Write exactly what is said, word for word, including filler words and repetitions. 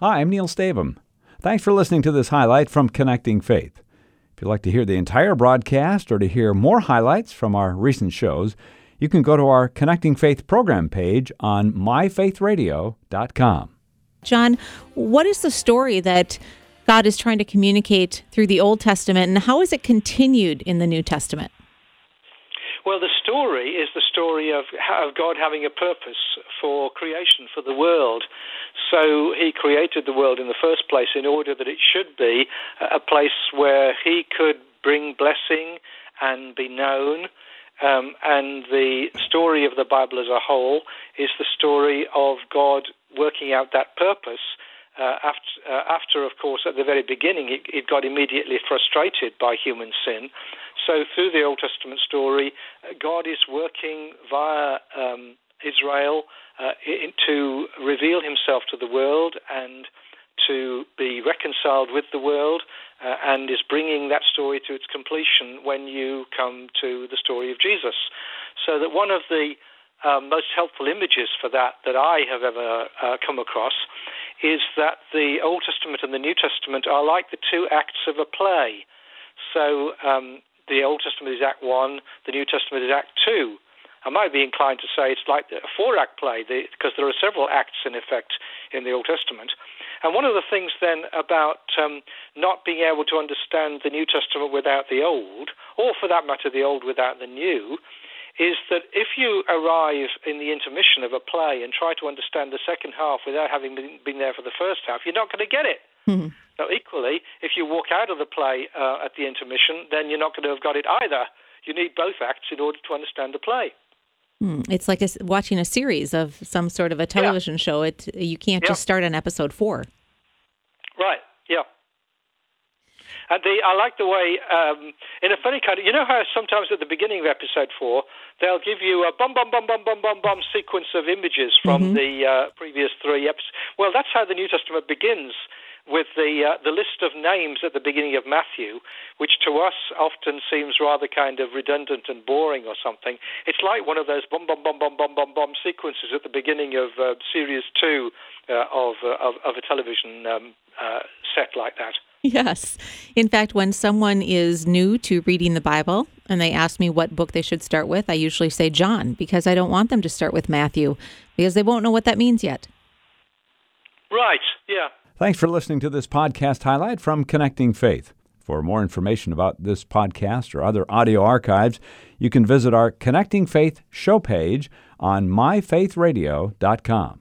Hi, I'm Neil Stavum. Thanks for listening to this highlight from Connecting Faith. If you'd like to hear the entire broadcast or to hear more highlights from our recent shows, you can go to our Connecting Faith program page on my faith radio dot com. John, what is the story that God is trying to communicate through the Old Testament, and how is it continued in the New Testament? Well, the story is the story of, of God having a purpose for creation, for the world. So he created the world in the first place in order that it should be a place where he could bring blessing and be known. Um, and the story of the Bible as a whole is the story of God working out that purpose. Uh, after, uh, after, of course, at the very beginning, it, it got immediately frustrated by human sin. So through the Old Testament story, uh, God is working via um, Israel uh, in, to reveal himself to the world and to be reconciled with the world, uh, and is bringing that story to its completion when you come to the story of Jesus. So that one of the uh, most helpful images for that that I have ever uh, come across is that the Old Testament and the New Testament are like the two acts of a play. So um, the Old Testament is Act One, the New Testament is Act Two. I might be inclined to say it's like a four-act play, because there are several acts in effect in the Old Testament. And one of the things then about um, not being able to understand the New Testament without the Old, or for that matter the Old without the New, is that if you arrive in the intermission of a play and try to understand the second half without having been, been there for the first half, you're not going to get it. Mm-hmm. Now, equally, if you walk out of the play uh, at the intermission, then you're not going to have got it either. You need both acts in order to understand the play. Mm, it's like a, watching a series of some sort of a television yeah. show. It You can't yeah. just start on episode four. Right, yeah. And the, I like the way, um, in a funny kind of, you know how sometimes at the beginning of episode four, they'll give you a bum, bum, bum, bum, bum, bum, bum sequence of images from mm-hmm. the uh, previous three episodes. Well, that's how the New Testament begins, with the uh, the list of names at the beginning of Matthew, which to us often seems rather kind of redundant and boring or something. It's like one of those bum, bum, bum, bum, bum, bum, bum sequences at the beginning of uh, series two uh, of, uh, of of a television um, uh, set like that. Yes. In fact, when someone is new to reading the Bible and they ask me what book they should start with, I usually say John, because I don't want them to start with Matthew, because they won't know what that means yet. Right, yeah. Thanks for listening to this podcast highlight from Connecting Faith. For more information about this podcast or other audio archives, you can visit our Connecting Faith show page on my faith radio dot com.